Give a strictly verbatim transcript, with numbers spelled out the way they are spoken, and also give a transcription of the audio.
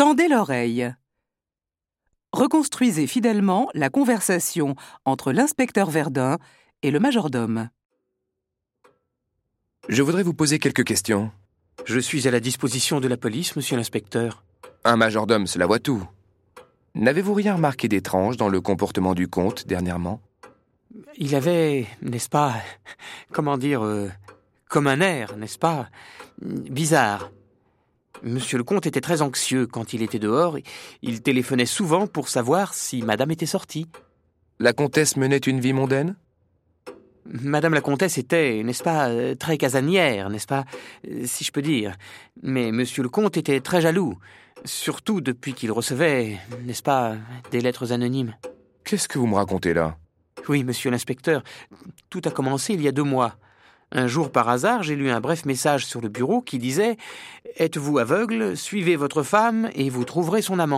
Tendez l'oreille. Reconstruisez fidèlement la conversation entre l'inspecteur Verdun et le majordome. Je voudrais vous poser quelques questions. Je suis à la disposition de la police, monsieur l'inspecteur. Un majordome, cela voit tout. N'avez-vous rien remarqué d'étrange dans le comportement du comte dernièrement ? Il avait, n'est-ce pas, comment dire, euh, comme un air, n'est-ce pas, bizarre. Monsieur le comte était très anxieux quand il était dehors. Il téléphonait souvent pour savoir si madame était sortie. La comtesse menait une vie mondaine ? Madame la comtesse était, n'est-ce pas, très casanière, n'est-ce pas, si je peux dire. Mais monsieur le comte était très jaloux, surtout depuis qu'il recevait, n'est-ce pas, des lettres anonymes. Qu'est-ce que vous me racontez là ? Oui, monsieur l'inspecteur, tout a commencé il y a deux mois. Un jour, par hasard, j'ai lu un bref message sur le bureau qui disait « Êtes-vous aveugle ? Suivez votre femme et vous trouverez son amant ».